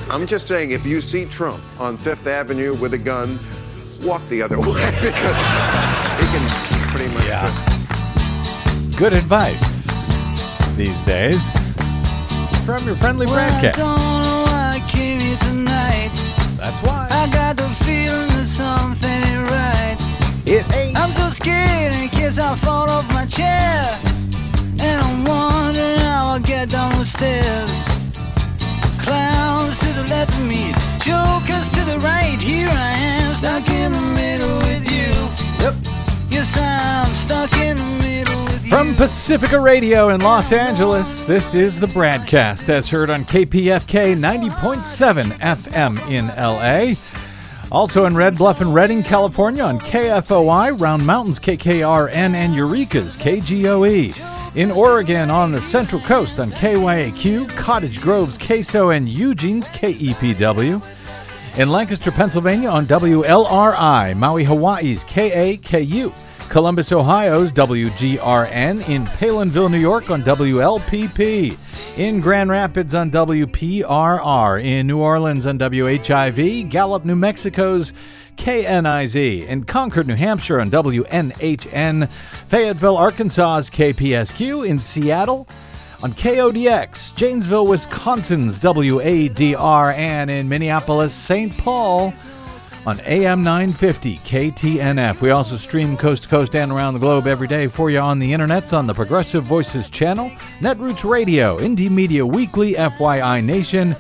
I'm just saying, if you see Trump on Fifth Avenue with a gun, walk the other way because he can pretty much. Yeah. Good advice these days from your friendly broadcast. I don't know why I came here tonight. That's why. I got the feeling that something ain't right. It ain't. I'm so scared in case I fall off my chair. And I'm wondering how I'll get down the stairs. Clowns to the left of me, jokers to the right. Here I am, stuck in the middle with you. Yep. Yes, I'm stuck in the middle with you. From Pacifica Radio in Los Angeles, this is the Bradcast, as heard on KPFK 90.7 FM in LA. Also in Red Bluff and Redding, California on KFOI, Round Mountains KKRN, and Eureka's KGOE. In Oregon on the Central Coast on KYAQ, Cottage Grove's KSO, and Eugene's KEPW. In Lancaster, Pennsylvania on WLRI, Maui, Hawaii's KAKU. Columbus, Ohio's WGRN. In Palinville, New York on WLPP. In Grand Rapids on WPRR. In New Orleans on WHIV. Gallup, New Mexico's KNIZ. In Concord, New Hampshire on WNHN. Fayetteville, Arkansas's KPSQ. In Seattle on KODX. Janesville, Wisconsin's WADR. And in Minneapolis, St. Paul on AM 950 KTNF. We also stream coast to coast and around the globe every day for you on the internets on the Progressive Voices channel, Netroots Radio, Indie Media Weekly, FYI Nation,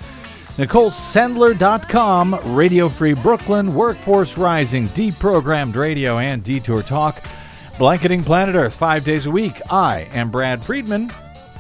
NicoleSandler.com, Radio Free Brooklyn, Workforce Rising, Deprogrammed Radio, and Detour Talk. Blanketing Planet Earth 5 days a week. I am Brad Friedman,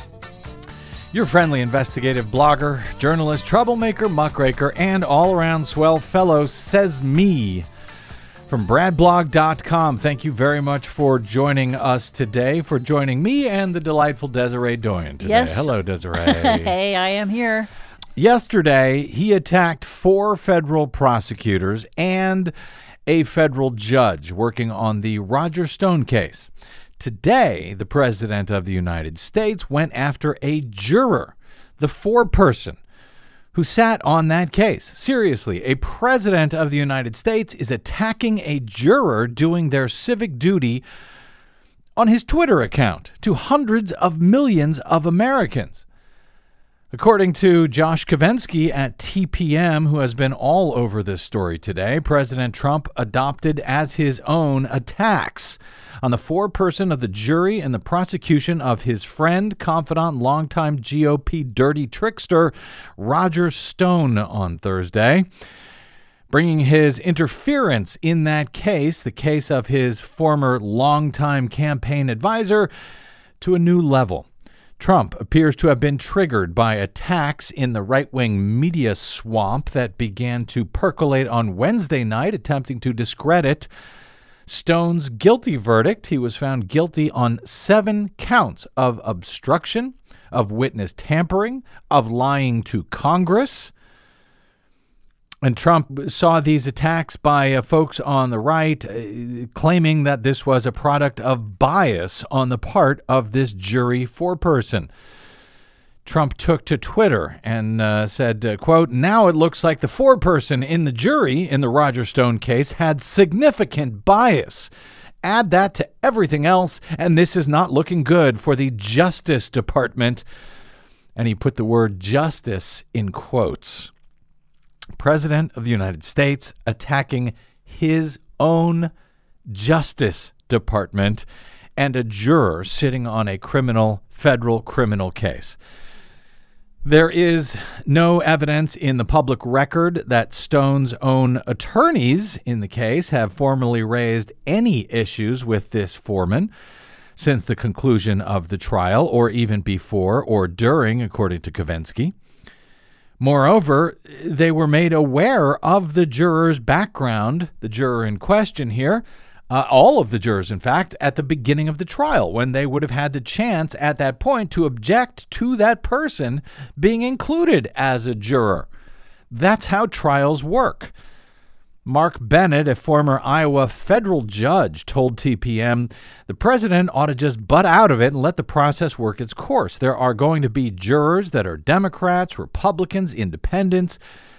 your friendly investigative blogger, journalist, troublemaker, muckraker, and all-around swell fellow, says me, from bradblog.com. Thank you very much for joining us today, for joining me and the delightful Desiree Doyen today. Yes. Hello, Desiree. Hey, I am here. Yesterday, he attacked 4 federal prosecutors and a federal judge working on the Roger Stone case. Today, the President of the United States went after a juror, the 4-person who sat on that case. Seriously, a President of the United States is attacking a juror doing their civic duty on his Twitter account to hundreds of millions of Americans. According to Josh Kovensky at TPM, who has been all over this story today, President Trump adopted as his own attacks on the 4-person of the jury and the prosecution of his friend, confidant, longtime GOP dirty trickster, Roger Stone, on Thursday, bringing his interference in that case, the case of his former longtime campaign advisor, to a new level. Trump appears to have been triggered by attacks in the right-wing media swamp that began to percolate on Wednesday night, attempting to discredit Stone's guilty verdict. He was found guilty on 7 counts of obstruction, of witness tampering, of lying to Congress. And Trump saw these attacks by folks on the right, claiming that this was a product of bias on the part of this jury 4-person. Trump took to Twitter and said, quote, "Now it looks like the 4-person in the jury in the Roger Stone case had significant bias. Add that to everything else, and this is not looking good for the Justice Department." And he put the word justice in quotes. President of the United States attacking his own Justice Department and a juror sitting on a federal criminal case. There is no evidence in the public record that Stone's own attorneys in the case have formally raised any issues with this foreman since the conclusion of the trial, or even before or during, according to Kovensky. Moreover, they were made aware of the juror's background, the juror in question here, all of the jurors, in fact, at the beginning of the trial, when they would have had the chance at that point to object to that person being included as a juror. That's how trials work. Mark Bennett, a former Iowa federal judge, told TPM the president ought to just butt out of it and let the process work its course. There are going to be jurors that are Democrats, Republicans, independents.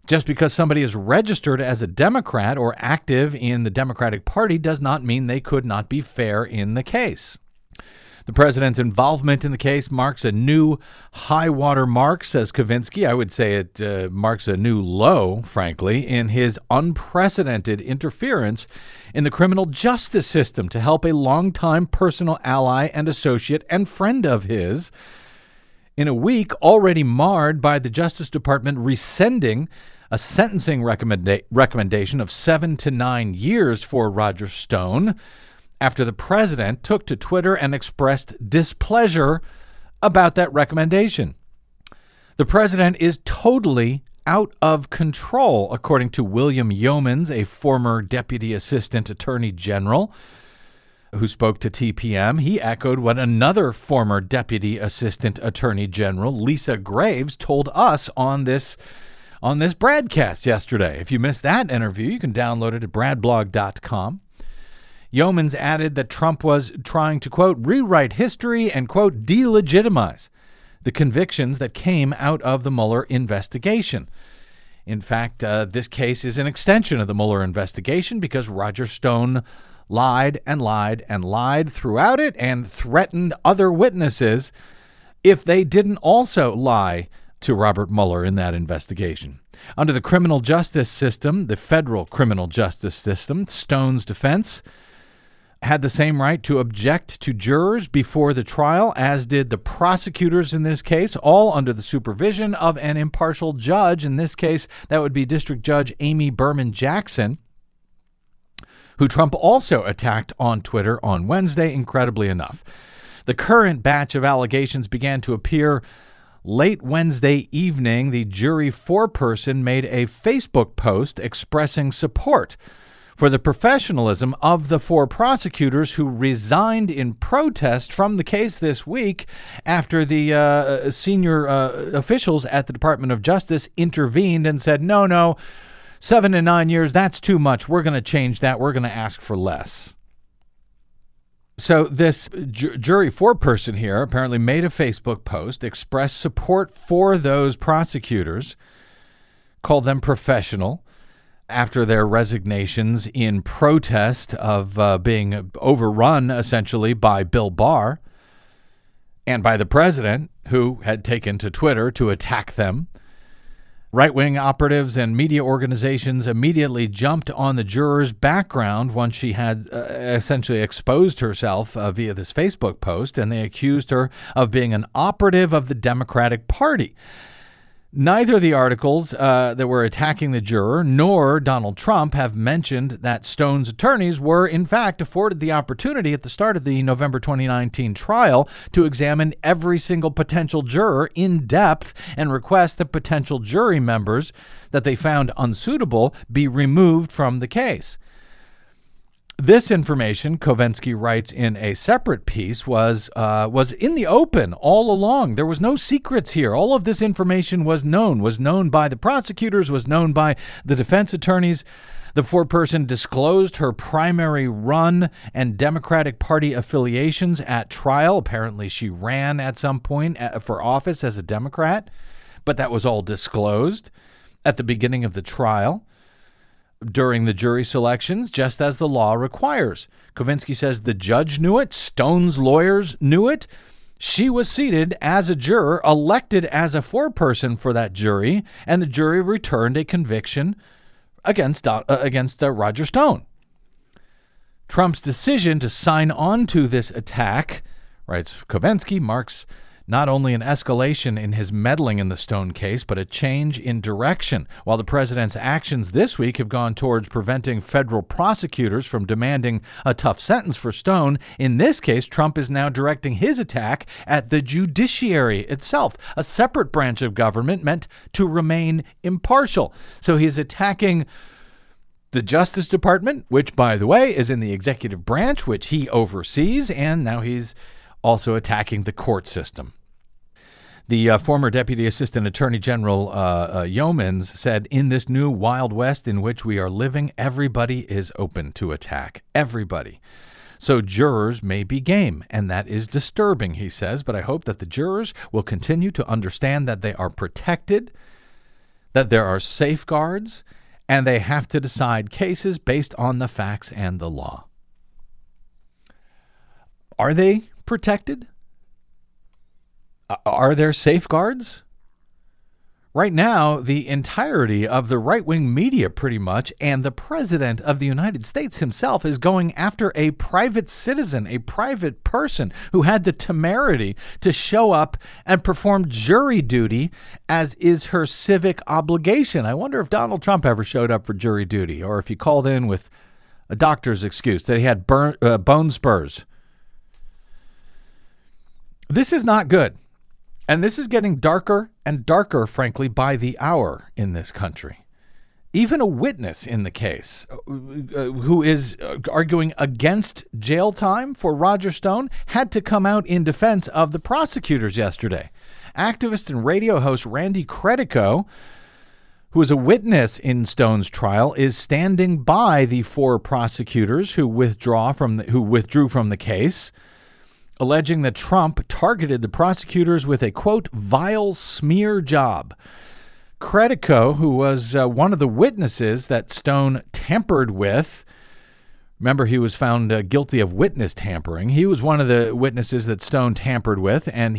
Just because somebody is registered as a Democrat or active in the Democratic Party does not mean they could not be fair in the case. The president's involvement in the case marks a new high water mark, says Kavinsky. I would say it marks a new low, frankly, in his unprecedented interference in the criminal justice system to help a longtime personal ally and associate and friend of his in a week already marred by the Justice Department rescinding a sentencing recommendation of 7 to 9 years for Roger Stone after the president took to Twitter and expressed displeasure about that recommendation. The president is totally out of control, according to William Yeomans, a former Deputy Assistant Attorney General who spoke to TPM. He echoed what another former Deputy Assistant Attorney General, Lisa Graves, told us on this broadcast yesterday. If you missed that interview, you can download it at bradblog.com. Yeomans added that Trump was trying to, quote, rewrite history and, quote, delegitimize the convictions that came out of the Mueller investigation. In fact, this case is an extension of the Mueller investigation because Roger Stone lied and lied and lied throughout it and threatened other witnesses if they didn't also lie to Robert Mueller in that investigation. Under the criminal justice system, the federal criminal justice system, Stone's defense had the same right to object to jurors before the trial, as did the prosecutors in this case, all under the supervision of an impartial judge. In this case, that would be District Judge Amy Berman Jackson, who Trump also attacked on Twitter on Wednesday, incredibly enough. The current batch of allegations began to appear late Wednesday evening. The jury foreperson made a Facebook post expressing support for the professionalism of the 4 prosecutors who resigned in protest from the case this week after the senior officials at the Department of Justice intervened and said, no, 7 to 9 years, that's too much. We're going to change that. We're going to ask for less. So this jury foreperson here apparently made a Facebook post, expressed support for those prosecutors, called them professional, after their resignations in protest of being overrun, essentially, by Bill Barr and by the president, who had taken to Twitter to attack them. Right-wing operatives and media organizations immediately jumped on the juror's background once she had essentially exposed herself via this Facebook post, and they accused her of being an operative of the Democratic Party. Neither of the articles that were attacking the juror nor Donald Trump have mentioned that Stone's attorneys were, in fact, afforded the opportunity at the start of the November 2019 trial to examine every single potential juror in depth and request that potential jury members that they found unsuitable be removed from the case. This information, Kavinsky writes in a separate piece, was in the open all along. There was no secrets here. All of this information was known by the prosecutors, was known by the defense attorneys. The foreperson disclosed her primary run and Democratic Party affiliations at trial. Apparently, she ran at some point for office as a Democrat, but that was all disclosed at the beginning of the trial. During the jury selections, just as the law requires. Kavinsky says the judge knew it. Stone's lawyers knew it. She was seated as a juror, elected as a foreperson for that jury, and the jury returned a conviction against Roger Stone. Trump's decision to sign on to this attack, writes Kavinsky, marks not only an escalation in his meddling in the Stone case, but a change in direction. While the president's actions this week have gone towards preventing federal prosecutors from demanding a tough sentence for Stone, in this case, Trump is now directing his attack at the judiciary itself, a separate branch of government meant to remain impartial. So he's attacking the Justice Department, which, by the way, is in the executive branch, which he oversees, and now he's also attacking the court system. The former Deputy Assistant Attorney General Yeomans said, in this new Wild West in which we are living, everybody is open to attack. Everybody. So jurors may be game, and that is disturbing, he says, but I hope that the jurors will continue to understand that they are protected, that there are safeguards, and they have to decide cases based on the facts and the law. Are they protected? Are there safeguards? Right now, the entirety of the right-wing media, pretty much, and the President of the United States himself is going after a private citizen, a private person who had the temerity to show up and perform jury duty, as is her civic obligation. I wonder if Donald Trump ever showed up for jury duty, or if he called in with a doctor's excuse that he had bone spurs. This is not good. And this is getting darker and darker, frankly, by the hour in this country. Even a witness in the case who is arguing against jail time for Roger Stone had to come out in defense of the prosecutors yesterday. Activist and radio host Randy Credico, who is a witness in Stone's trial, is standing by the 4 prosecutors who withdrew from the case, alleging that Trump targeted the prosecutors with a, quote, vile smear job. Credico, who was one of the witnesses that Stone tampered with, remember he was found guilty of witness tampering. He was one of the witnesses that Stone tampered with, and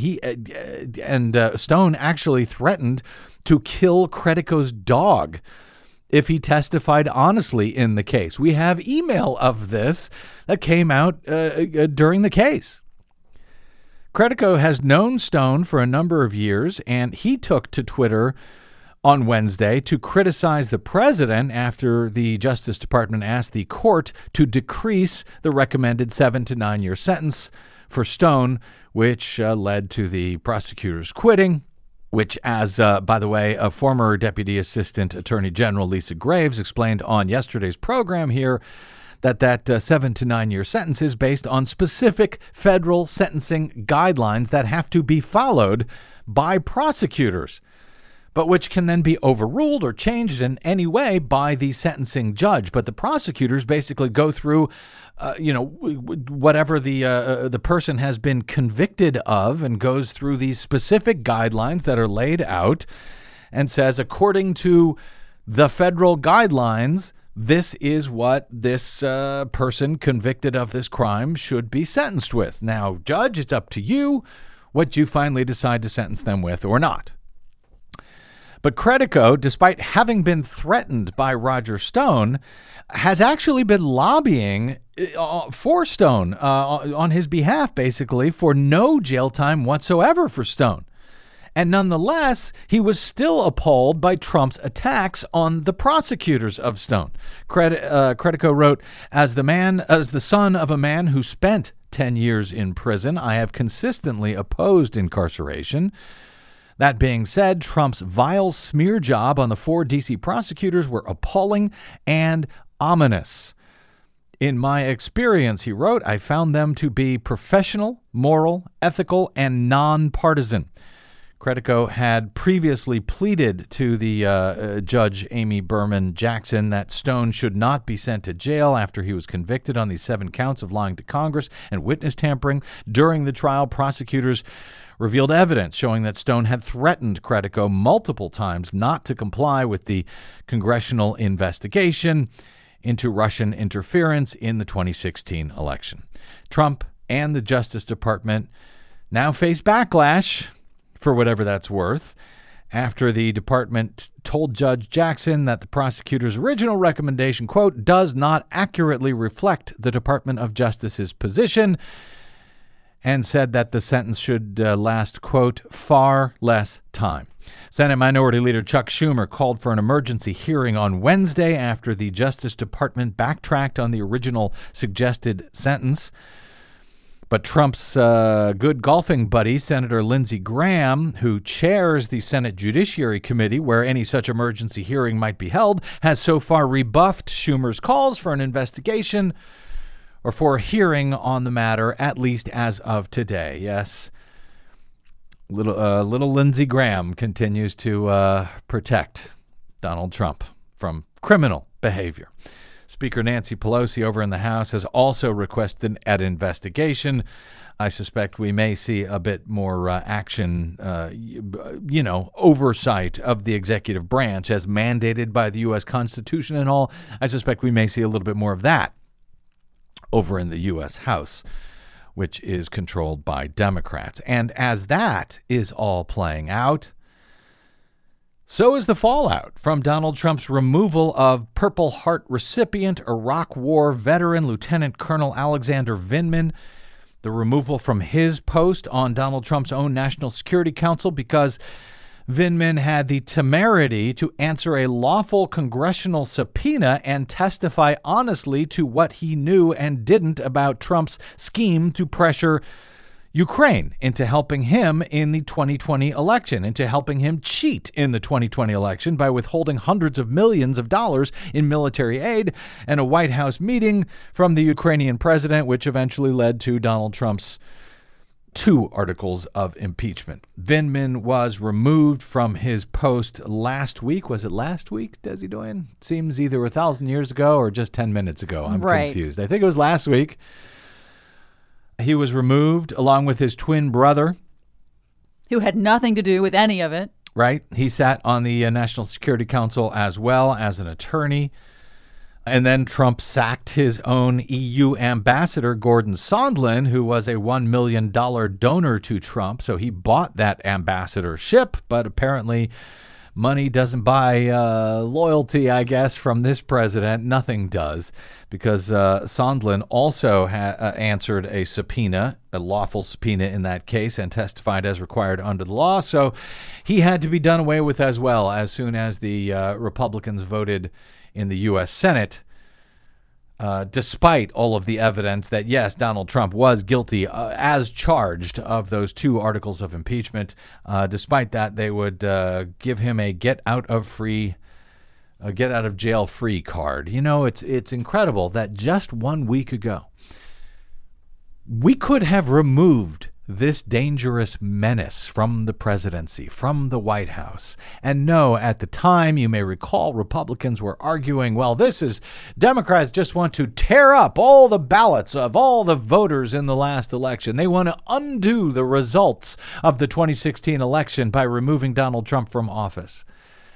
Stone actually threatened to kill Credico's dog if he testified honestly in the case. We have email of this that came out during the case. Credico has known Stone for a number of years, and he took to Twitter on Wednesday to criticize the president after the Justice Department asked the court to decrease the recommended 7 to 9 year sentence for Stone, which led to the prosecutors quitting, which, as, by the way, a former Deputy Assistant Attorney General Lisa Graves explained on yesterday's program here, that 7 to 9 year sentence is based on specific federal sentencing guidelines that have to be followed by prosecutors, but which can then be overruled or changed in any way by the sentencing judge. But the prosecutors basically go through, whatever the person has been convicted of, and goes through these specific guidelines that are laid out and says, according to the federal guidelines, this is what this person convicted of this crime should be sentenced with. Now, judge, it's up to you what you finally decide to sentence them with or not. But Credico, despite having been threatened by Roger Stone, has actually been lobbying for Stone on his behalf, basically, for no jail time whatsoever for Stone. And nonetheless, he was still appalled by Trump's attacks on the prosecutors of Stone. Credico wrote, as the son of a man who spent 10 years in prison, I have consistently opposed incarceration. That being said, Trump's vile smear job on the 4 D.C. prosecutors were appalling and ominous. In my experience, he wrote, I found them to be professional, moral, ethical, and nonpartisan. Credico had previously pleaded to the Judge Amy Berman Jackson that Stone should not be sent to jail after he was convicted on these 7 counts of lying to Congress and witness tampering. During the trial, prosecutors revealed evidence showing that Stone had threatened Credico multiple times not to comply with the congressional investigation into Russian interference in the 2016 election. Trump and the Justice Department now face backlash, for whatever that's worth, after the department told Judge Jackson that the prosecutor's original recommendation, quote, does not accurately reflect the Department of Justice's position, and said that the sentence should last, quote, far less time. Senate Minority Leader Chuck Schumer called for an emergency hearing on Wednesday after the Justice Department backtracked on the original suggested sentence. But Trump's good golfing buddy, Senator Lindsey Graham, who chairs the Senate Judiciary Committee where any such emergency hearing might be held, has so far rebuffed Schumer's calls for an investigation or for a hearing on the matter, at least as of today. Yes, little Lindsey Graham continues to protect Donald Trump from criminal behavior. Speaker Nancy Pelosi over in the House has also requested an investigation I suspect we may see a bit more action, oversight of the executive branch as mandated by the U.S. Constitution and all. I suspect we may see a little bit more of that over in the U.S. House, which is controlled by Democrats. And as that is all playing out, so is the fallout from Donald Trump's removal of Purple Heart recipient, Iraq War veteran Lieutenant Colonel Alexander Vindman, the removal from his post on Donald Trump's own National Security Council because Vindman had the temerity to answer a lawful congressional subpoena and testify honestly to what he knew and didn't about Trump's scheme to pressure Ukraine into helping him in the 2020 election, into helping him cheat in the 2020 election by withholding hundreds of millions of dollars in military aid and a White House meeting from the Ukrainian president, which eventually led to Donald Trump's 2 articles of impeachment. Vindman was removed from his post last week. Was it last week, Desi Doyen? Seems either 1,000 years ago or just 10 minutes ago. I'm confused. I think it was last week. He was removed along with his twin brother, who had nothing to do with any of it. Right. He sat on the National Security Council as well as an attorney. And then Trump sacked his own EU ambassador, Gordon Sondland, who was a $1 million donor to Trump. So he bought that ambassadorship, but apparently money doesn't buy loyalty, I guess, from this president. Nothing does, because Sondland also answered a subpoena, a lawful subpoena in that case, and testified as required under the law. So he had to be done away with as well as soon as the Republicans voted in the U.S. Senate, despite all of the evidence that, yes, Donald Trump was guilty as charged of those 2 articles of impeachment. Despite that, they would give him a get out of jail free card. You know, it's incredible that just 1 week ago, we could have removed this dangerous menace from the presidency, from the White House. And no, at the time, you may recall, Republicans were arguing, well, Democrats just want to tear up all the ballots of all the voters in the last election. They want to undo the results of the 2016 election by removing Donald Trump from office.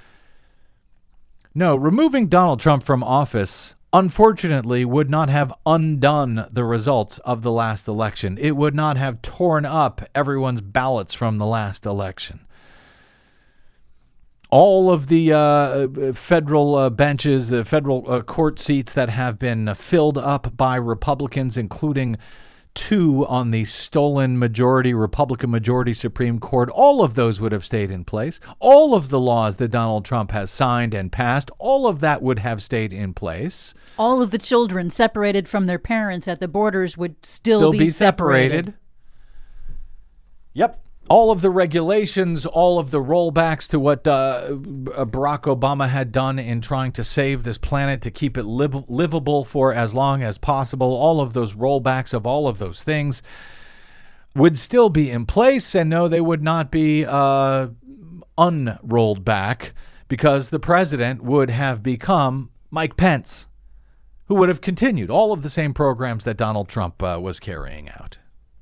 No, removing Donald Trump from office, unfortunately, would not have undone the results of the last election. It would not have torn up everyone's ballots from the last election. All of the federal benches, the federal court seats that have been filled up by Republicans, including 2 on the stolen majority, Republican majority Supreme Court, all of those would have stayed in place. All of the laws that Donald Trump has signed and passed, all of that would have stayed in place. All of the children separated from their parents at the borders would still be separated. Yep. All of the regulations, all of the rollbacks to what Barack Obama had done in trying to save this planet, to keep it livable for as long as possible, all of those rollbacks of all of those things would still be in place. And no, they would not be unrolled back, because the president would have become Mike Pence, who would have continued all of the same programs that Donald Trump was carrying out.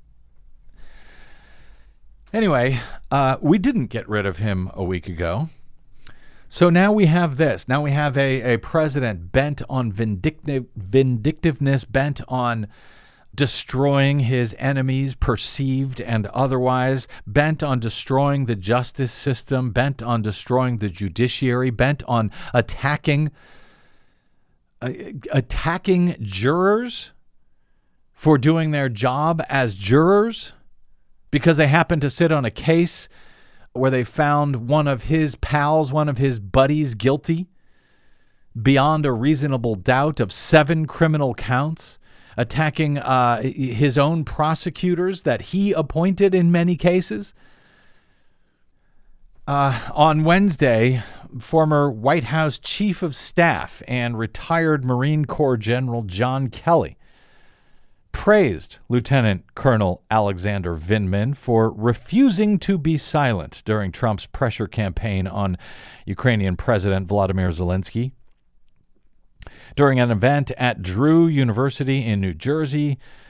Anyway, we didn't get rid of him a week ago. So now we have this. Now we have a president bent on vindictiveness, bent on destroying his enemies, perceived and otherwise, bent on destroying the justice system, bent on destroying the judiciary, bent on attacking jurors for doing their job as jurors, because they happened to sit on a case where they found one of his pals, one of his buddies, guilty beyond a reasonable doubt of 7 criminal counts, attacking his own prosecutors that he appointed in many cases. On Wednesday, former White House Chief of Staff and retired Marine Corps General John Kelly praised Lieutenant Colonel Alexander Vindman for refusing to be silent during Trump's pressure campaign on Ukrainian President Volodymyr Zelensky. During an event at Drew University in New Jersey,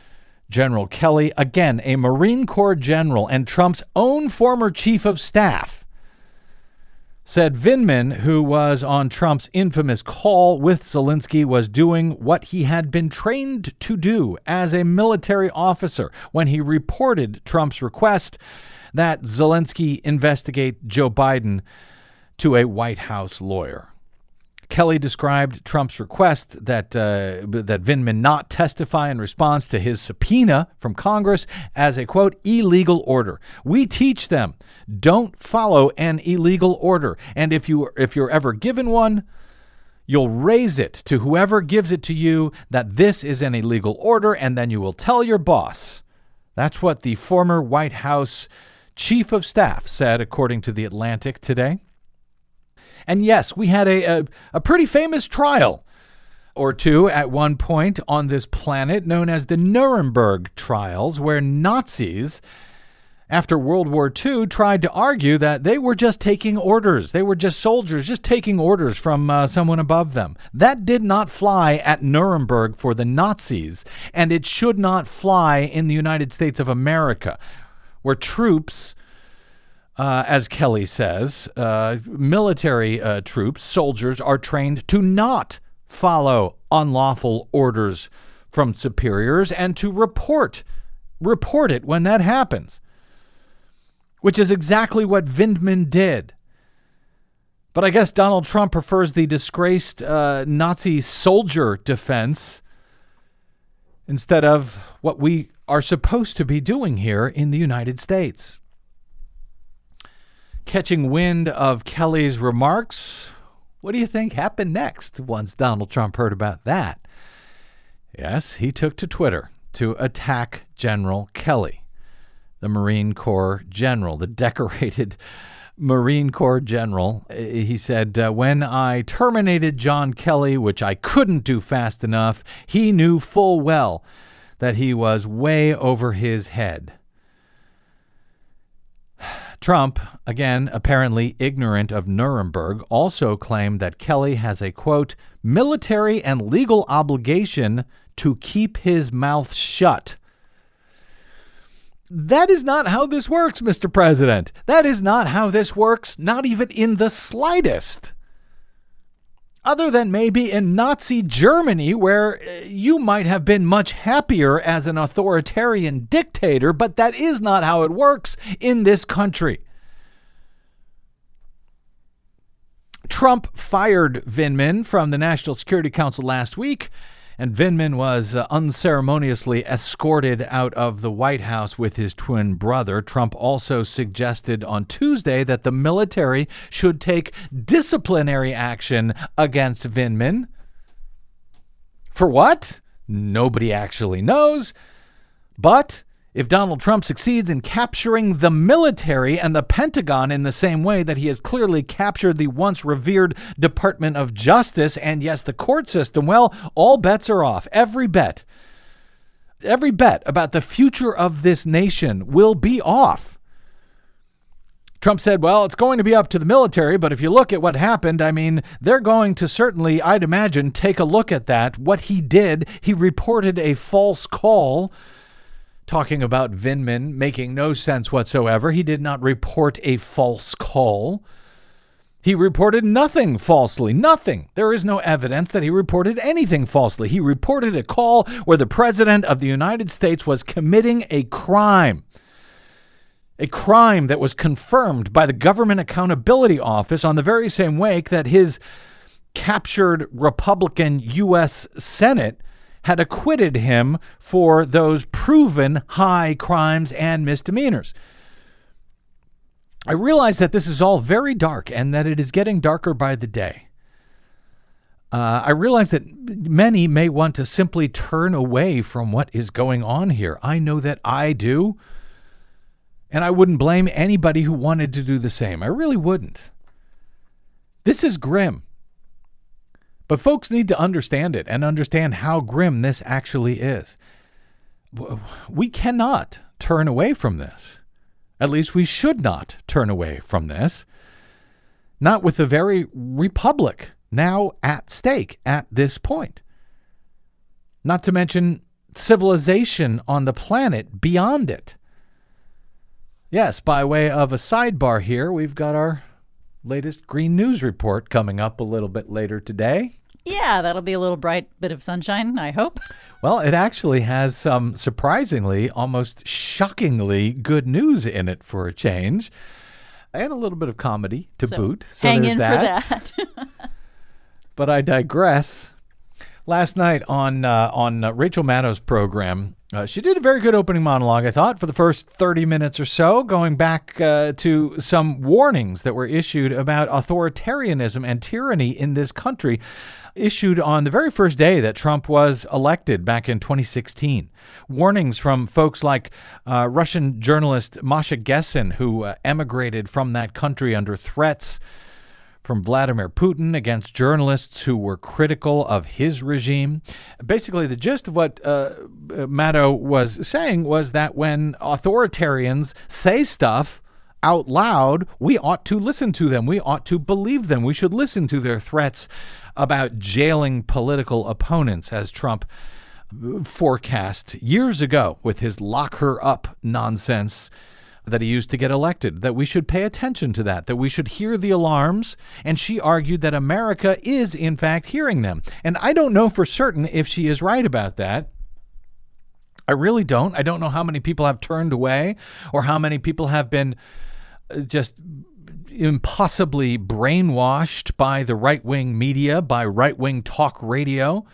General Kelly, again, a Marine Corps general and Trump's own former chief of staff, said Vindman, who was on Trump's infamous call with Zelensky, was doing what he had been trained to do as a military officer when he reported Trump's request that Zelensky investigate Joe Biden to a White House lawyer. Kelly described Trump's request that Vindman not testify in response to his subpoena from Congress as a, quote, illegal order. We teach them, don't follow an illegal order. And if you're ever given one, you'll raise it to whoever gives it to you that this is an illegal order, and then you will tell your boss. That's what the former White House chief of staff said, according to The Atlantic today. And yes, we had a pretty famous trial or two at one point on this planet known as the Nuremberg trials, where Nazis, after World War II, tried to argue that they were just taking orders. They were just soldiers, just taking orders from someone above them. That did not fly at Nuremberg for the Nazis, and it should not fly in the United States of America, where troops, as Kelly says, military troops, soldiers, are trained to not follow unlawful orders from superiors and to report it when that happens, which is exactly what Vindman did. But I guess Donald Trump prefers the disgraced Nazi soldier defense instead of what we are supposed to be doing here in the United States. Catching wind of Kelly's remarks, what do you think happened next once Donald Trump heard about that? Yes, he took to Twitter to attack General Kelly, the Marine Corps general, the decorated Marine Corps general. He said, when I terminated John Kelly, which I couldn't do fast enough, he knew full well that he was way over his head. Trump, again, apparently ignorant of Nuremberg, also claimed that Kelly has a, quote, military and legal obligation to keep his mouth shut. That is not how this works, Mr. President. That is not how this works, not even in the slightest. Other than maybe in Nazi Germany, where you might have been much happier as an authoritarian dictator, but that is not how it works in this country. Trump fired Vindman from the National Security Council last week, and Vindman was unceremoniously escorted out of the White House with his twin brother. Trump also suggested on Tuesday that the military should take disciplinary action against Vindman. For what? Nobody actually knows. But if Donald Trump succeeds in capturing the military and the Pentagon in the same way that he has clearly captured the once revered Department of Justice and, yes, the court system, well, all bets are off. Every bet about the future of this nation will be off. Trump said, well, it's going to be up to the military, but if you look at what happened, I mean, they're going to certainly, I'd imagine, take a look at that. What he did, he reported a false call, talking about Vindman making no sense whatsoever. He did not report a false call. He reported nothing falsely, nothing. There is no evidence that he reported anything falsely. He reported a call where the President of the United States was committing a crime that was confirmed by the Government Accountability Office on the very same wake that his captured Republican U.S. Senate had acquitted him for those proven high crimes and misdemeanors. I realize that this is all very dark and that it is getting darker by the day. I realize that many may want to simply turn away from what is going on here. I know that I do, and I wouldn't blame anybody who wanted to do the same. I really wouldn't. This is grim. But folks need to understand it and understand how grim this actually is. We cannot turn away from this. At least we should not turn away from this. Not with the very republic now at stake at this point. Not to mention civilization on the planet beyond it. Yes, by way of a sidebar here, we've got our latest Green News report coming up a little bit later today. Yeah, that'll be a little bright bit of sunshine, I hope. Well, it actually has some surprisingly, almost shockingly good news in it for a change. And a little bit of comedy to boot. So hang there's in that. for that. But I digress. Last night on Rachel Maddow's program, she did a very good opening monologue, I thought, for the first 30 minutes or so, going back to some warnings that were issued about authoritarianism and tyranny in this country, issued on the very first day that Trump was elected back in 2016. Warnings from folks like Russian journalist Masha Gessen, who emigrated from that country under threats from Vladimir Putin against journalists who were critical of his regime. Basically, the gist of what Maddow was saying was that when authoritarians say stuff out loud, we ought to listen to them. We ought to believe them. We should listen to their threats about jailing political opponents, as Trump forecast years ago with his lock her up nonsense that he used to get elected, that we should pay attention to that we should hear the alarms, and she argued that America is, in fact, hearing them. And I don't know for certain if she is right about that. I really don't. I don't know how many people have turned away or how many people have been just impossibly brainwashed by the right-wing media, by right-wing talk radio,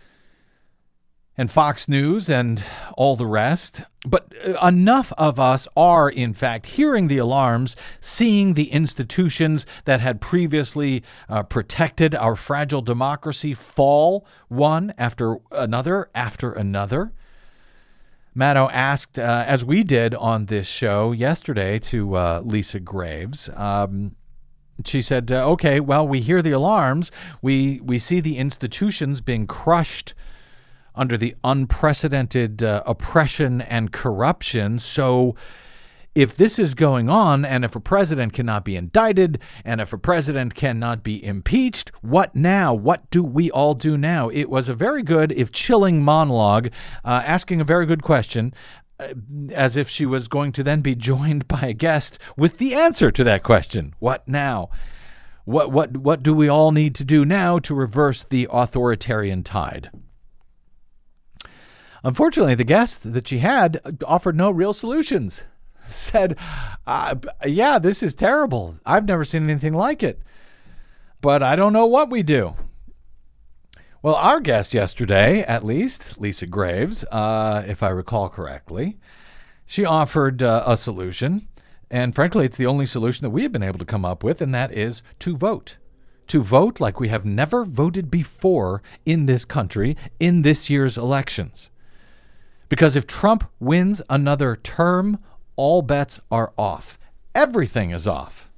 and Fox News and all the rest. But enough of us are, in fact, hearing the alarms, seeing the institutions that had previously protected our fragile democracy fall one after another after another. Maddow asked, as we did on this show yesterday to Lisa Graves, she said, okay, well, we hear the alarms. We see the institutions being crushed under the unprecedented oppression and corruption. So if this is going on, and if a president cannot be indicted, and if a president cannot be impeached, what now? What do we all do now? It was a very good, if chilling, monologue, asking a very good question, as if she was going to then be joined by a guest with the answer to that question. What now? What do we all need to do now to reverse the authoritarian tide? Unfortunately, the guest that she had offered no real solutions. Said, yeah, this is terrible. I've never seen anything like it, but I don't know what we do. Well, our guest yesterday, at least, Lisa Graves, if I recall correctly, she offered a solution. And frankly, it's the only solution that we have been able to come up with, and that is to vote. To vote like we have never voted before in this country in this year's elections. Because if Trump wins another term, all bets are off. Everything is off.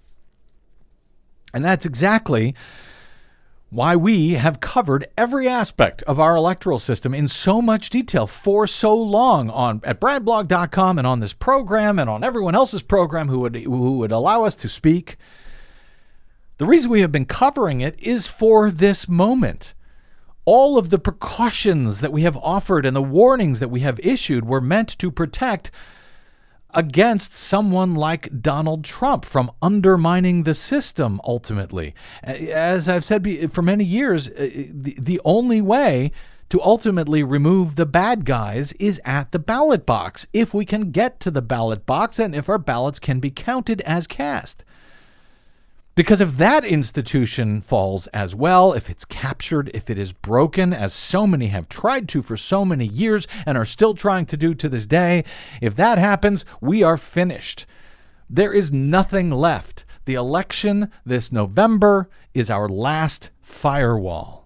And that's exactly why we have covered every aspect of our electoral system in so much detail for so long at bradblog.com and on this program and on everyone else's program who would allow us to speak. The reason we have been covering it is for this moment. All of the precautions that we have offered and the warnings that we have issued were meant to protect against someone like Donald Trump from undermining the system, ultimately. As I've said for many years, the only way to ultimately remove the bad guys is at the ballot box, if we can get to the ballot box and if our ballots can be counted as cast. Because if that institution falls as well, if it's captured, if it is broken, as so many have tried to for so many years and are still trying to do to this day, if that happens, we are finished. There is nothing left. The election this November is our last firewall.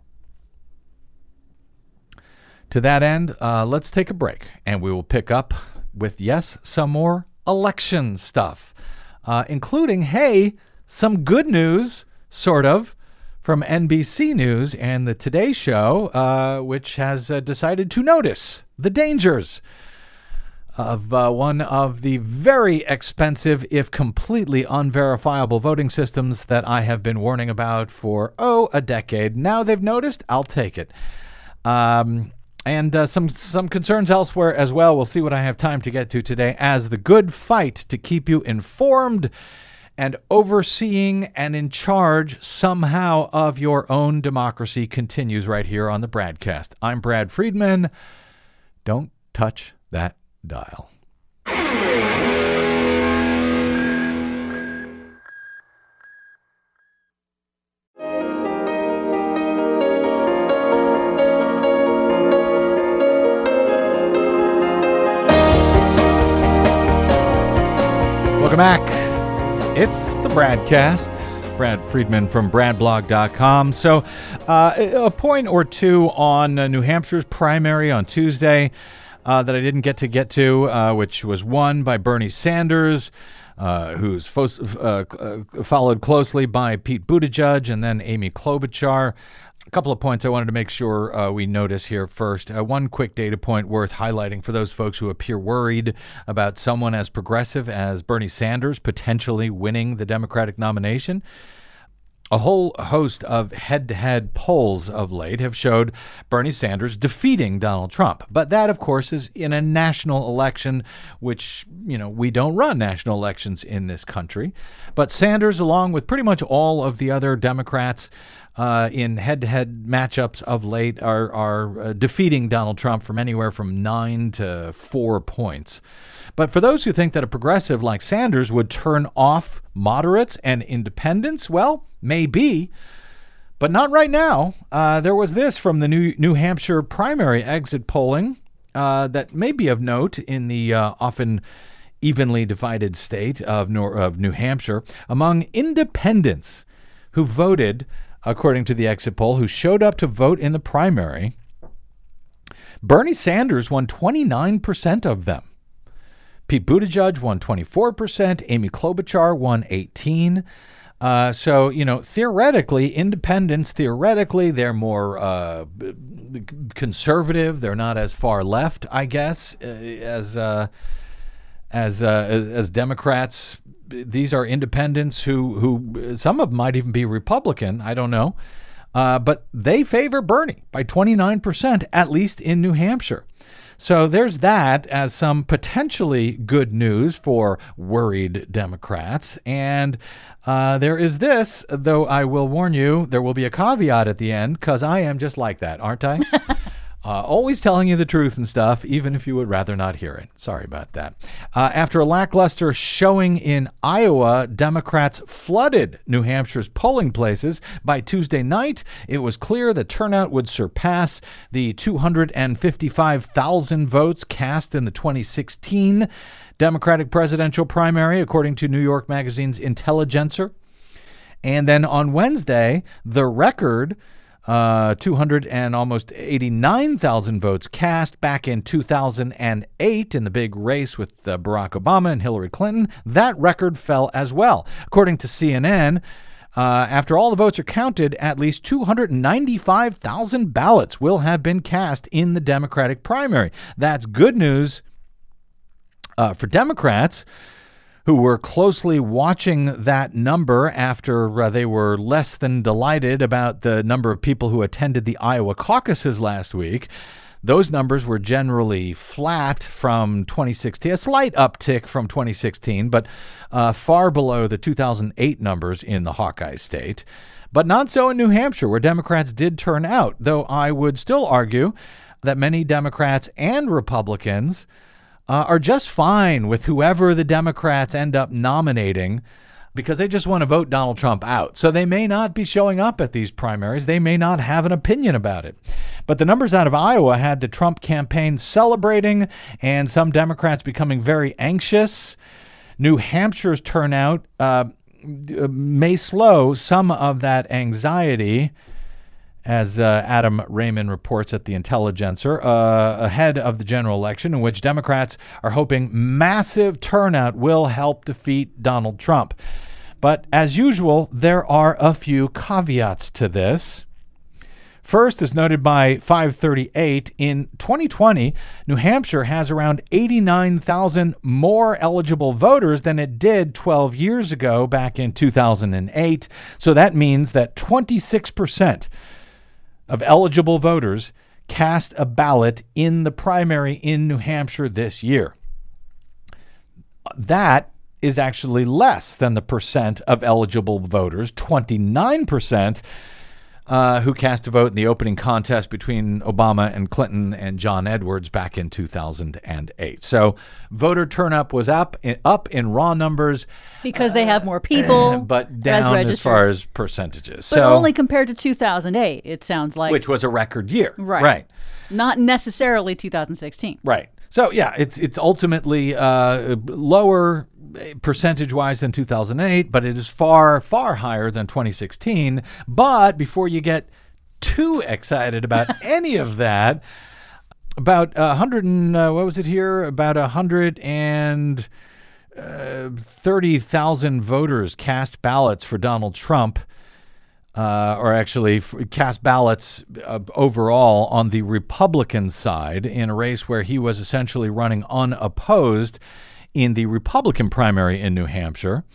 To that end, let's take a break, and we will pick up with, yes, some more election stuff, including, hey, some good news, sort of, from NBC News and the Today Show, which has decided to notice the dangers of one of the very expensive, if completely unverifiable voting systems that I have been warning about for, a decade. Now they've noticed, I'll take it. And some concerns elsewhere as well. We'll see what I have time to get to today as the good fight to keep you informed and overseeing and in charge somehow of your own democracy continues right here on the Bradcast. I'm Brad Friedman. Don't touch that dial. Welcome back. It's the Bradcast. Brad Friedman from bradblog.com. So a point or two on New Hampshire's primary on Tuesday that I didn't get to, which was won by Bernie Sanders, who's followed closely by Pete Buttigieg and then Amy Klobuchar. A couple of points I wanted to make sure we notice here first. One quick data point worth highlighting for those folks who appear worried about someone as progressive as Bernie Sanders potentially winning the Democratic nomination. A whole host of head-to-head polls of late have showed Bernie Sanders defeating Donald Trump. But that, of course, is in a national election, which, we don't run national elections in this country. But Sanders, along with pretty much all of the other Democrats in head-to-head matchups of late, are defeating Donald Trump from anywhere from 9 to 4 points. But for those who think that a progressive like Sanders would turn off moderates and independents, well, maybe, but not right now. There was this from the New Hampshire primary exit polling that may be of note in the often evenly divided state of New Hampshire. Among independents who voted, according to the exit poll, who showed up to vote in the primary, Bernie Sanders won 29% of them. Pete Buttigieg won 24%. Amy Klobuchar won 18%. So, theoretically, independents, they're more conservative. They're not as far left, I guess, as Democrats. These are independents who some of them might even be Republican. I don't know. But they favor Bernie by 29%, at least in New Hampshire. So there's that as some potentially good news for worried Democrats. And there is this, though I will warn you, there will be a caveat at the end, because I am just like that, aren't I? Always telling you the truth and stuff, even if you would rather not hear it. Sorry about that. After a lackluster showing in Iowa, Democrats flooded New Hampshire's polling places. By Tuesday night, it was clear the turnout would surpass the 255,000 votes cast in the 2016 Democratic presidential primary, according to New York Magazine's Intelligencer. And then on Wednesday, the record 200 and almost 89,000 votes cast back in 2008 in the big race with Barack Obama and Hillary Clinton. That record fell as well. According to CNN, after all the votes are counted, at least 295,000 ballots will have been cast in the Democratic primary. That's good news for Democrats, who were closely watching that number after they were less than delighted about the number of people who attended the Iowa caucuses last week. Those numbers were generally flat from 2016, a slight uptick from 2016, but far below the 2008 numbers in the Hawkeye state. But not so in New Hampshire, where Democrats did turn out, though I would still argue that many Democrats and Republicans are just fine with whoever the Democrats end up nominating because they just want to vote Donald Trump out. So they may not be showing up at these primaries. They may not have an opinion about it. But the numbers out of Iowa had the Trump campaign celebrating and some Democrats becoming very anxious. New Hampshire's turnout may slow some of that anxiety, as Adam Raymond reports at the Intelligencer, ahead of the general election, in which Democrats are hoping massive turnout will help defeat Donald Trump. But as usual, there are a few caveats to this. First, as noted by 538, in 2020, New Hampshire has around 89,000 more eligible voters than it did 12 years ago, back in 2008. So that means that 26% of eligible voters cast a ballot in the primary in New Hampshire this year. That is actually less than the percent of eligible voters, 29%, who cast a vote in the opening contest between Obama and Clinton and John Edwards back in 2008. So voter turnout was up in raw numbers. Because they have more people. But down as far as percentages. But only compared to 2008, it sounds like. Which was a record year. Right. Not necessarily 2016. Right. So, yeah, it's ultimately lower percentage-wise than 2008, but it is far, far higher than 2016. But before you get too excited about any of that, about 130,000 voters cast ballots for Donald Trump, or actually cast ballots overall on the Republican side in a race where he was essentially running unopposed in the Republican primary in New Hampshire.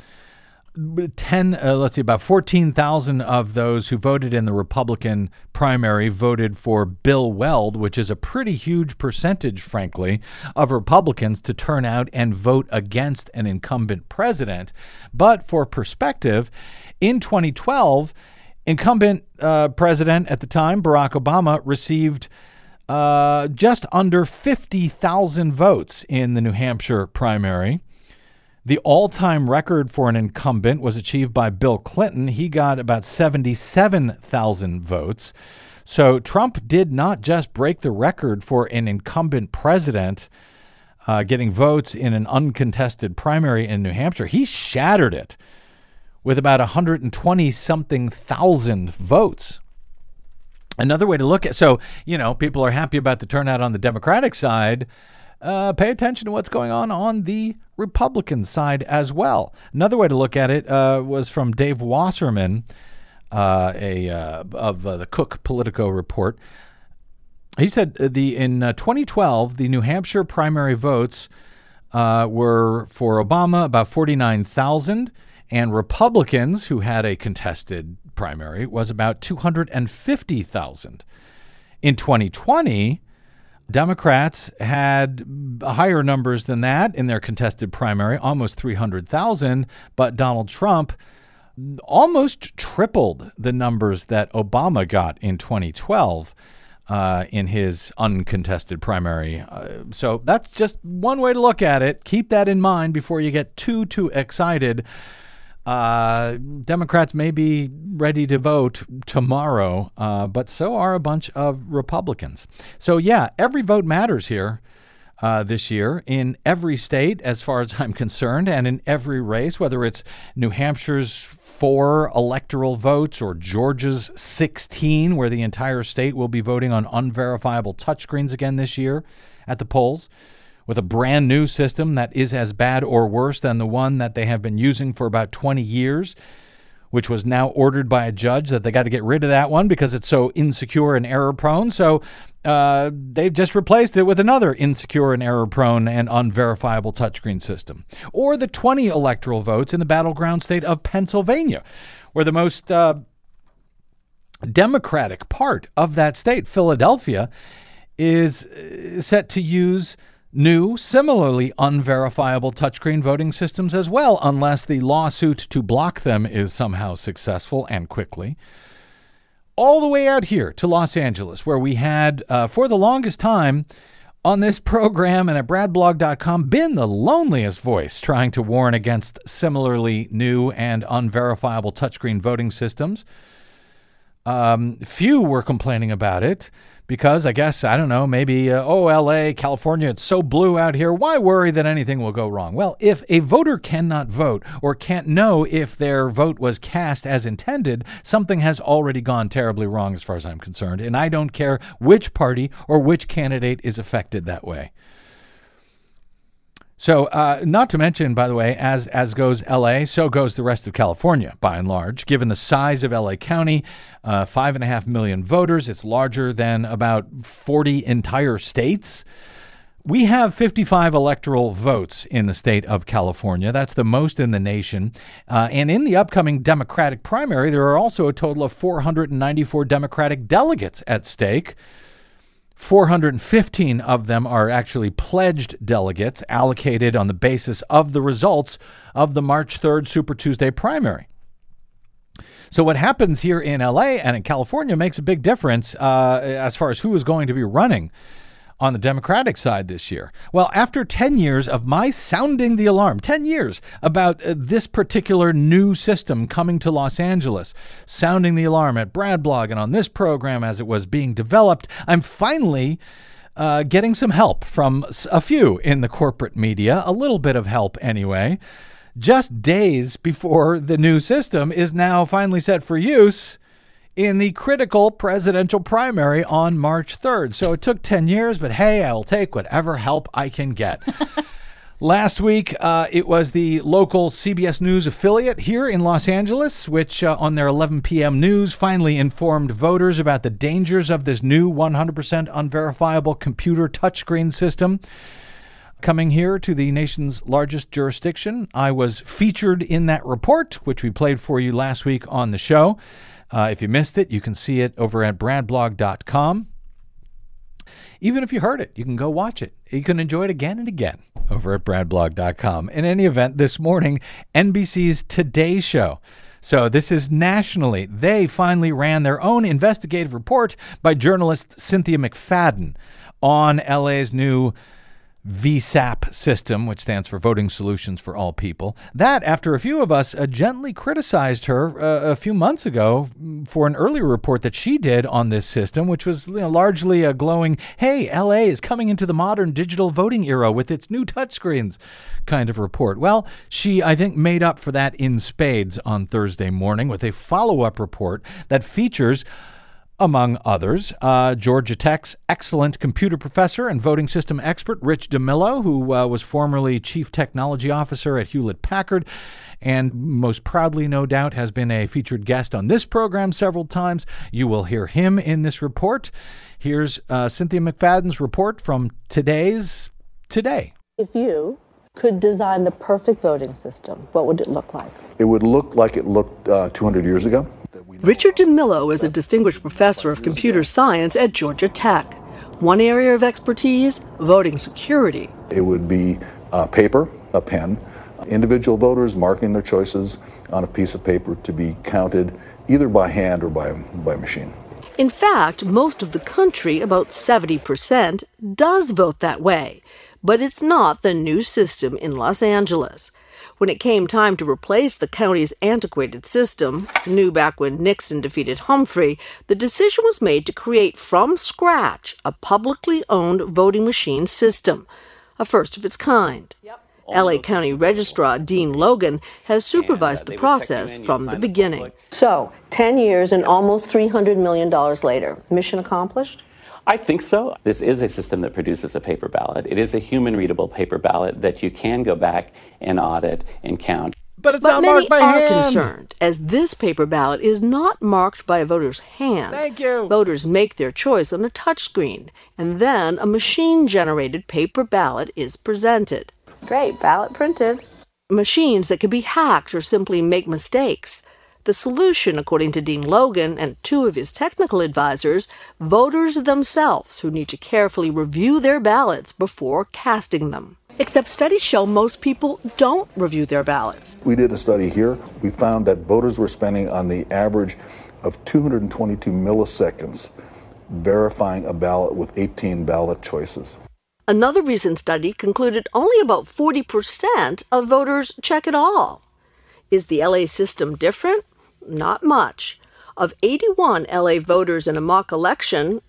About 14,000 of those who voted in the Republican primary voted for Bill Weld, which is a pretty huge percentage, frankly, of Republicans to turn out and vote against an incumbent president. But for perspective, in 2012, incumbent president at the time, Barack Obama, received just under 50,000 votes in the New Hampshire primary. The all-time record for an incumbent was achieved by Bill Clinton. He got about 77,000 votes. So Trump did not just break the record for an incumbent president getting votes in an uncontested primary in New Hampshire. He shattered it with about 120-something thousand votes. Another way to look at, so, people are happy about the turnout on the Democratic side. Pay attention to what's going on the Republican side as well. Another way to look at it was from Dave Wasserman of the Cook Politico report. He said in 2012, the New Hampshire primary votes were for Obama about 49,000, and Republicans who had a contested primary was about 250,000. In 2020, Democrats had higher numbers than that in their contested primary, almost 300,000, but Donald Trump almost tripled the numbers that Obama got in 2012 in his uncontested primary. So that's just one way to look at it. Keep that in mind before you get too excited. Democrats may be ready to vote tomorrow, but so are a bunch of Republicans. So, yeah, every vote matters here this year in every state, as far as I'm concerned, and in every race, whether it's New Hampshire's 4 electoral votes or Georgia's 16, where the entire state will be voting on unverifiable touchscreens again this year at the polls, with a brand new system that is as bad or worse than the one that they have been using for about 20 years, which was now ordered by a judge that they got to get rid of that one because it's so insecure and error-prone. So they've just replaced it with another insecure and error-prone and unverifiable touchscreen system. Or the 20 electoral votes in the battleground state of Pennsylvania, where the most Democratic part of that state, Philadelphia, is set to use new, similarly unverifiable touchscreen voting systems as well, unless the lawsuit to block them is somehow successful and quickly. All the way out here to Los Angeles, where we had, for the longest time on this program and at bradblog.com, been the loneliest voice trying to warn against similarly new and unverifiable touchscreen voting systems. Few were complaining about it. Because I guess, I don't know, maybe, LA, California, it's so blue out here. Why worry that anything will go wrong? Well, if a voter cannot vote or can't know if their vote was cast as intended, something has already gone terribly wrong as far as I'm concerned. And I don't care which party or which candidate is affected that way. So not to mention, by the way, as goes L.A., so goes the rest of California, by and large. Given the size of L.A. County, 5.5 million voters, it's larger than about 40 entire states. We have 55 electoral votes in the state of California. That's the most in the nation. And in the upcoming Democratic primary, there are also a total of 494 Democratic delegates at stake. 415 of them are actually pledged delegates allocated on the basis of the results of the March 3rd Super Tuesday primary. So what happens here in LA and in California makes a big difference as far as who is going to be running on the Democratic side this year. Well, after 10 years of my sounding the alarm, 10 years about this particular new system coming to Los Angeles, sounding the alarm at Bradblog and on this program as it was being developed, I'm finally getting some help from a few in the corporate media, a little bit of help anyway, just days before the new system is now finally set for use in the critical presidential primary on March 3rd. So it took 10 years, but hey, I'll take whatever help I can get. Last week, it was the local CBS News affiliate here in Los Angeles, which on their 11 p.m. news finally informed voters about the dangers of this new 100% unverifiable computer touchscreen system coming here to the nation's largest jurisdiction. I was featured in that report, which we played for you last week on the show. If you missed it, you can see it over at bradblog.com. Even if you heard it, you can go watch it. You can enjoy it again and again over at bradblog.com. In any event, this morning, NBC's Today Show. So this is nationally. They finally ran their own investigative report by journalist Cynthia McFadden on LA's new VSAP system, which stands for Voting Solutions for All People. That, after a few of us gently criticized her a few months ago for an earlier report that she did on this system, which was largely a glowing, hey, LA is coming into the modern digital voting era with its new touchscreens kind of report. Well, she, I think, made up for that in spades on Thursday morning with a follow-up report that features, among others, Georgia Tech's excellent computer professor and voting system expert, Rich DeMillo, who was formerly chief technology officer at Hewlett-Packard and most proudly, no doubt, has been a featured guest on this program several times. You will hear him in this report. Here's Cynthia McFadden's report from today's Today. If you could design the perfect voting system, what would it look like? It would look like it looked 200 years ago. Richard DeMillo is a distinguished professor of computer science at Georgia Tech. One area of expertise, voting security. It would be paper, a pen, individual voters marking their choices on a piece of paper to be counted either by hand or by machine. In fact, most of the country, about 70%, does vote that way. But it's not the new system in Los Angeles. When it came time to replace the county's antiquated system, new back when Nixon defeated Humphrey, the decision was made to create from scratch a publicly owned voting machine system, a first of its kind. LA County Registrar Dean Logan has supervised the process from the beginning. So, 10 years and almost $300 million later, mission accomplished? I think so. This is a system that produces a paper ballot. It is a human-readable paper ballot that you can go back and audit and count. But it's not marked by hand. Many are concerned, as this paper ballot is not marked by a voter's hand. Thank you. Voters make their choice on a touchscreen, and then a machine-generated paper ballot is presented. Great, ballot printed. Machines that could be hacked or simply make mistakes. The solution, according to Dean Logan and two of his technical advisors, voters themselves who need to carefully review their ballots before casting them. Except studies show most people don't review their ballots. We did a study here. We found that voters were spending on the average of 222 milliseconds verifying a ballot with 18 ballot choices. Another recent study concluded only about 40% of voters check at all. Is the LA system different? Not much. Of 81 LA voters in a mock election,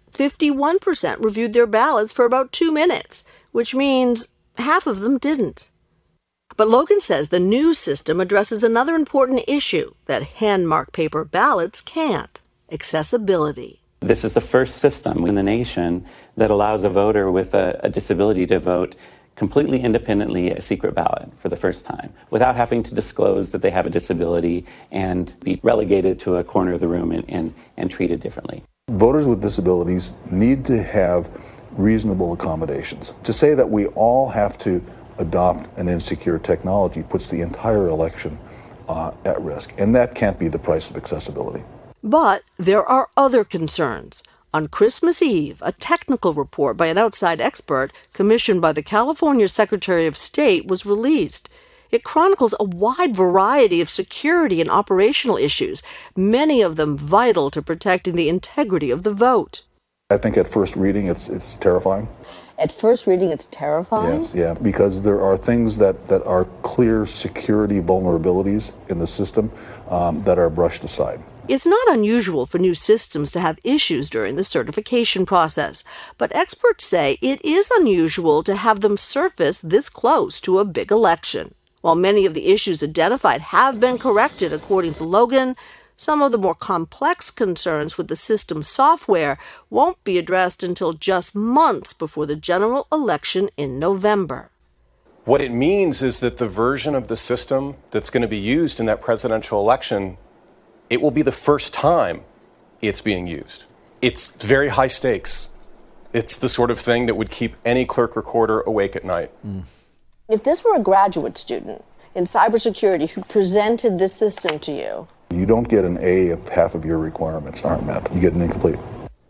51% reviewed their ballots for about 2 minutes, which means half of them didn't. But Logan says the new system addresses another important issue that hand-marked paper ballots can't: accessibility. This is the first system in the nation that allows a voter with a disability to vote completely independently a secret ballot for the first time, without having to disclose that they have a disability and be relegated to a corner of the room and treated differently. Voters with disabilities need to have reasonable accommodations. To say that we all have to adopt an insecure technology puts the entire election at risk, and that can't be the price of accessibility. But there are other concerns. On Christmas Eve, a technical report by an outside expert commissioned by the California Secretary of State was released. It chronicles a wide variety of security and operational issues, many of them vital to protecting the integrity of the vote. I think at first reading, it's terrifying. At first reading, it's terrifying? Yes, yeah, because there are things that are clear security vulnerabilities in the system that are brushed aside. It's not unusual for new systems to have issues during the certification process, but experts say it is unusual to have them surface this close to a big election. While many of the issues identified have been corrected, according to Logan, some of the more complex concerns with the system software won't be addressed until just months before the general election in November. What it means is that the version of the system that's going to be used in that presidential election, it will be the first time it's being used. It's very high stakes. It's the sort of thing that would keep any clerk recorder awake at night. If this were a graduate student in cybersecurity who presented this system to you, You don't get an A if half of your requirements aren't met. You get an incomplete.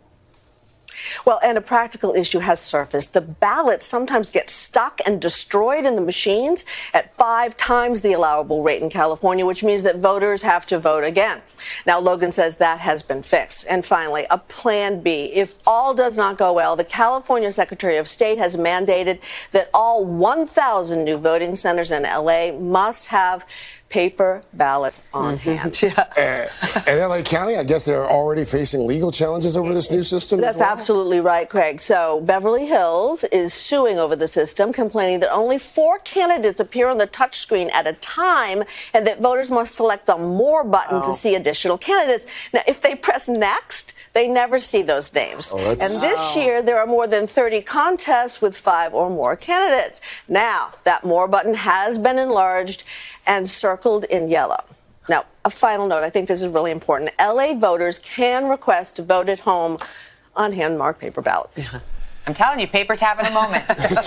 well, and a practical issue has surfaced. The ballots sometimes get stuck and destroyed in the machines at 5 times the allowable rate in California, which means that voters have to vote again. Now, Logan says that has been fixed. And finally, a plan B. If all does not go well, the California Secretary of State has mandated that all 1,000 new voting centers in L.A. must have paper ballots on hand. And LA County, I guess they're already facing legal challenges over this new system? That's absolutely right, Craig. So Beverly Hills is suing over the system, complaining that only 4 candidates appear on the touchscreen at a time and that voters must select the More button to see additional candidates. Now, if they press Next, they never see those names. And this year, there are more than 30 contests with 5 or more candidates. Now, that More button has been enlarged and circled in yellow. Now, a final note, I think this is really important. LA voters can request to vote at home on hand-marked paper ballots. I'm telling you, paper's having a moment.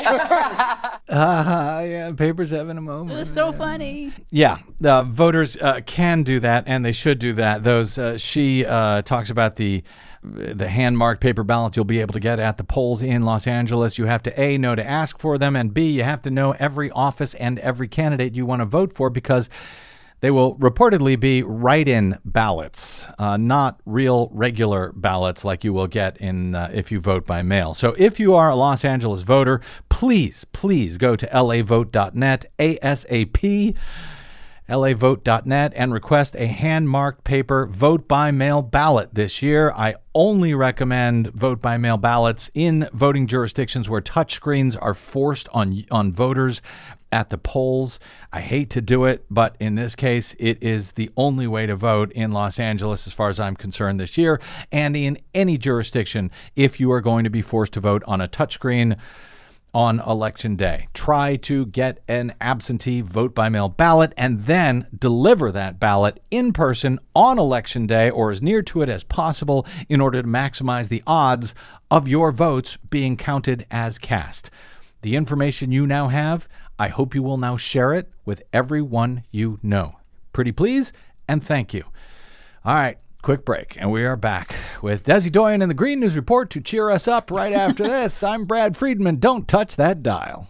Yeah, paper's having a moment. It's so funny. Yeah, voters can do that, and they should do that. Those she talks about the hand-marked paper ballots you'll be able to get at the polls in Los Angeles. You have to, A, know to ask for them, and B, you have to know every office and every candidate you want to vote for, because they will reportedly be write-in ballots, not real regular ballots like you will get in if you vote by mail. So if you are a Los Angeles voter, please go to lavote.net ASAP. lavote.net and request a hand-marked paper vote-by-mail ballot this year. I only recommend vote-by-mail ballots in voting jurisdictions where touchscreens are forced on voters at the polls. I hate to do it, but in this case, it is the only way to vote in Los Angeles as far as I'm concerned this year, and in any jurisdiction if you are going to be forced to vote on a touchscreen on Election Day. Try to get an absentee vote-by-mail ballot and then deliver that ballot in person on Election Day or as near to it as possible in order to maximize the odds of your votes being counted as cast. The information you now have, I hope you will now share it with everyone you know. Pretty please, and thank you. All right. Quick break, and we are back with Desi Doyen and the Green News Report to cheer us up right after this. I'm Brad Friedman. Don't touch that dial.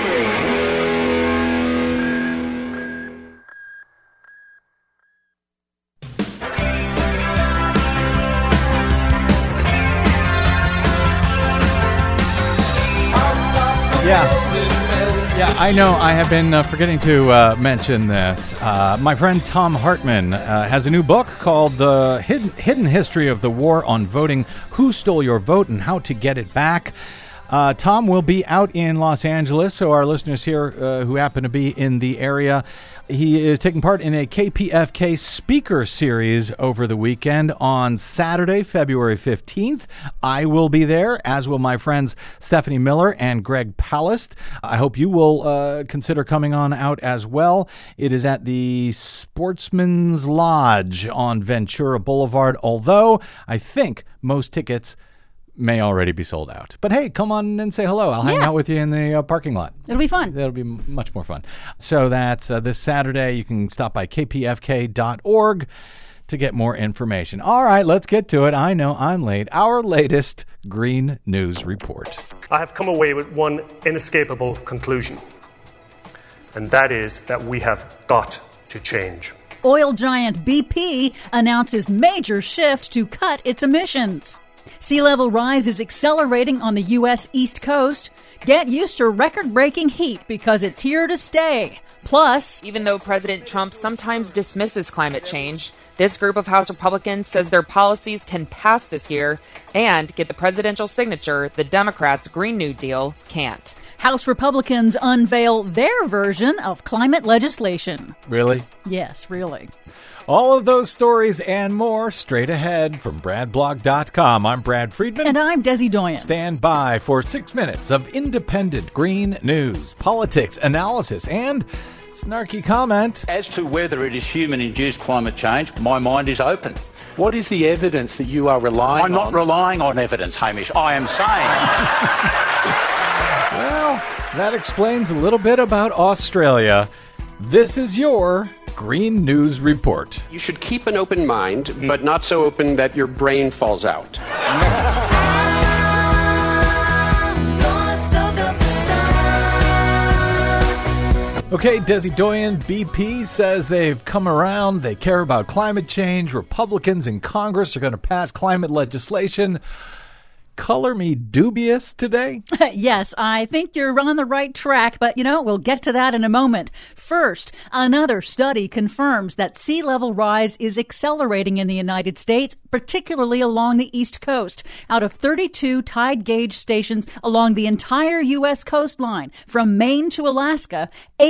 Yeah, I know I have been forgetting to mention this. My friend Thom Hartmann has a new book called The Hidden History of the War on Voting, Who Stole Your Vote and How to Get It Back. Tom will be out in Los Angeles, so our listeners here who happen to be in the area, he is taking part in a KPFK speaker series over the weekend on Saturday, February 15th. I will be there, as will my friends Stephanie Miller and Greg Palast. I hope you will consider coming on out as well. It is at the Sportsman's Lodge on Ventura Boulevard, although I think most tickets may already be sold out. But hey, come on and say hello. I'll hang out with you in the parking lot. It'll be fun. That'll be much more fun. So that's this Saturday. You can stop by kpfk.org to get more information. All right, let's get to it. I know I'm late. Our latest Green News Report. I have come away with one inescapable conclusion, and that is that we have got to change. Oil giant BP announces major shift to cut its emissions. Sea level rise is accelerating on the U.S. East Coast. Get used to record-breaking heat because it's here to stay. Plus, even though President Trump sometimes dismisses climate change, this group of House Republicans says their policies can pass this year and get the presidential signature the Democrats' Green New Deal can't. House Republicans unveil their version of climate legislation. Really? Yes, really. All of those stories and more straight ahead from BradBlog.com. I'm Brad Friedman. And I'm Desi Doyen. Stand by for 6 minutes of independent green news, politics, analysis, and snarky comment. As to whether it is human-induced climate change, my mind is open. What is the evidence that you are relying on? I'm not relying on evidence, Hamish. I am saying... Well, that explains a little bit about Australia. This is your Green News Report. You should keep an open mind, but not so open that your brain falls out. Okay, Desi Doyen, BP says they've come around. They care about climate change. Republicans in Congress are going to pass climate legislation. Color me dubious today? Yes, I think you're on the right track, but, we'll get to that in a moment. First, another study confirms that sea level rise is accelerating in the United States, particularly along the East Coast. Out of 32 tide gauge stations along the entire U.S. coastline, from Maine to Alaska,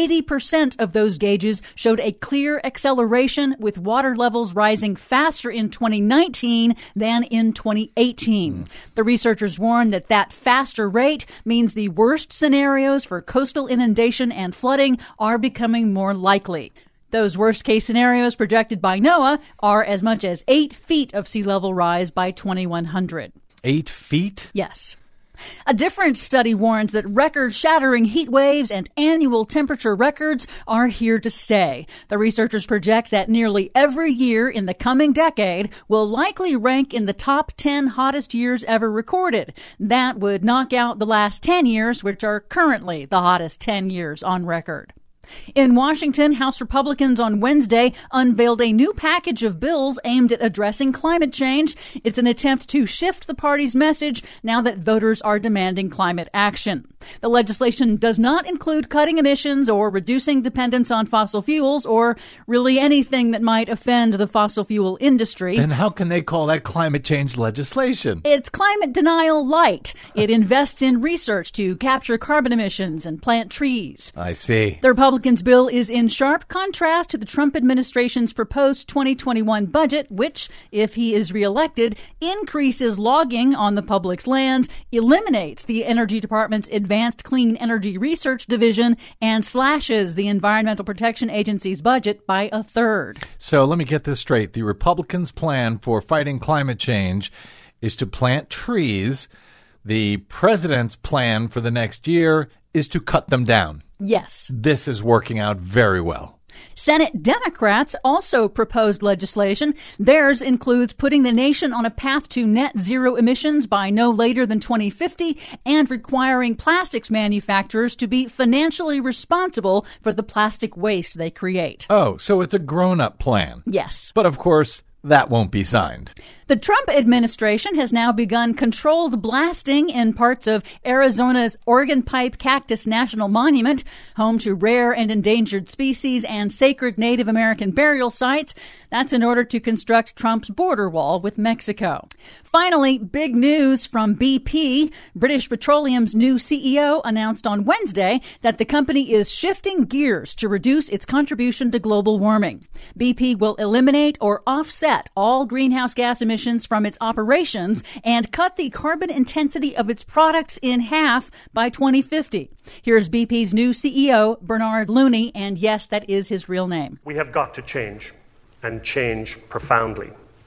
80% of those gauges showed a clear acceleration, with water levels rising faster in 2019 than in 2018. The researchers warn that faster rate means the worst scenarios for coastal inundation and flooding are becoming more likely. Those worst-case scenarios projected by NOAA are as much as 8 feet of sea level rise by 2100. 8 feet? Yes. A different study warns that record-shattering heat waves and annual temperature records are here to stay. The researchers project that nearly every year in the coming decade will likely rank in the top 10 hottest years ever recorded. That would knock out the last 10 years, which are currently the hottest 10 years on record. In Washington, House Republicans on Wednesday unveiled a new package of bills aimed at addressing climate change. It's an attempt to shift the party's message now that voters are demanding climate action. The legislation does not include cutting emissions or reducing dependence on fossil fuels or really anything that might offend the fossil fuel industry. Then how can they call that climate change legislation? It's climate denial light. It invests in research to capture carbon emissions and plant trees. I see. The Republicans' bill is in sharp contrast to the Trump administration's proposed 2021 budget, which, if he is reelected, increases logging on the public's lands, eliminates the Energy Department's Advanced Clean Energy Research Division, and slashes the Environmental Protection Agency's budget by a third. So let me get this straight. The Republicans' plan for fighting climate change is to plant trees. The president's plan for the next year is to cut them down. Yes. This is working out very well. Senate Democrats also proposed legislation. Theirs includes putting the nation on a path to net zero emissions by no later than 2050 and requiring plastics manufacturers to be financially responsible for the plastic waste they create. Oh, so it's a grown-up plan. Yes. But of course, that won't be signed. The Trump administration has now begun controlled blasting in parts of Arizona's Organ Pipe Cactus National Monument, home to rare and endangered species and sacred Native American burial sites. That's in order to construct Trump's border wall with Mexico. Finally, big news from BP. British Petroleum's new CEO announced on Wednesday that the company is shifting gears to reduce its contribution to global warming. BP will eliminate or offset all greenhouse gas emissions from its operations and cut the carbon intensity of its products in half by 2050. Here's BP's new CEO, Bernard Looney, and yes, that is his real name. We have got to change, and change profoundly.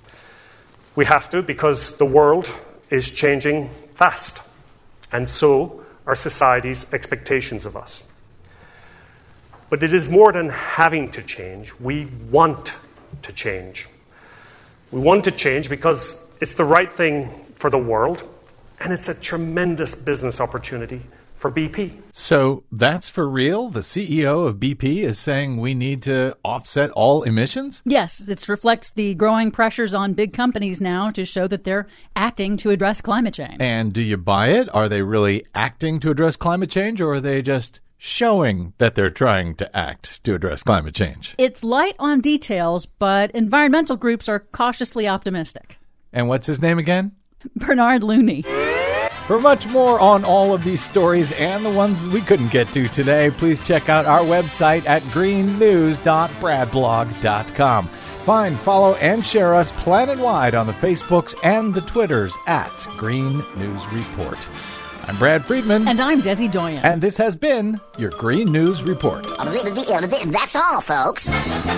We have to because the world is changing fast, and so are society's expectations of us. But it is more than having to change. We want to change. We want to change because it's the right thing for the world, and it's a tremendous business opportunity for BP. So that's for real? The CEO of BP is saying we need to offset all emissions? Yes, it reflects the growing pressures on big companies now to show that they're acting to address climate change. And do you buy it? Are they really acting to address climate change, or are they just showing that they're trying to act to address climate change? It's light on details, but environmental groups are cautiously optimistic. And what's his name again? Bernard Looney. For much more on all of these stories and the ones we couldn't get to today, please check out our website at greennews.bradblog.com. Find, follow, and share us planet-wide on the Facebooks and the Twitters at Green News Report. I'm Brad Friedman. And I'm Desi Doyen. And this has been your Green News Report. That's all, folks.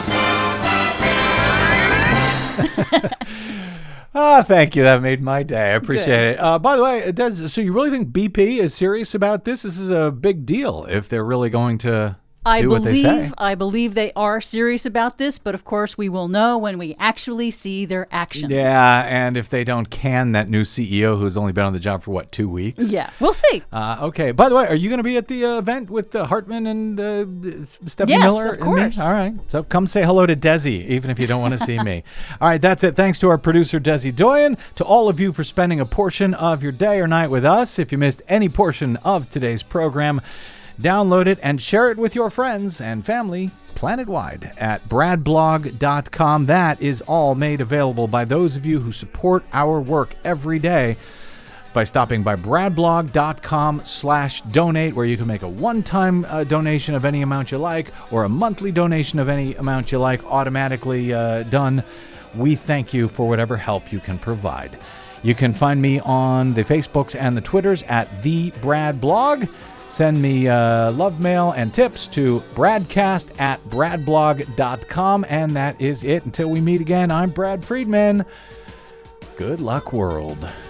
Thank you. That made my day. I appreciate it. By the way, it does. So you really think BP is serious about this? This is a big deal if they're really going to do what they say. I believe they are serious about this, but of course we will know when we actually see their actions. Yeah, and if they don't can that new CEO who's only been on the job for, 2 weeks? Yeah, we'll see. Okay. By the way, are you going to be at the event with Hartman and Stephanie Miller? Yes, of course. All right. So come say hello to Desi, even if you don't want to see me. All right, that's it. Thanks to our producer, Desi Doyen, to all of you for spending a portion of your day or night with us. If you missed any portion of today's program, download it and share it with your friends and family planet-wide at bradblog.com. That is all made available by those of you who support our work every day by stopping by bradblog.com/donate, where you can make a one-time donation of any amount you like, or a monthly donation of any amount you like, automatically done. We thank you for whatever help you can provide. You can find me on the Facebooks and the Twitters at The Brad Blog. Send me love mail and tips to bradcast@bradblog.com. And that is it. Until we meet again, I'm Brad Friedman. Good luck, world.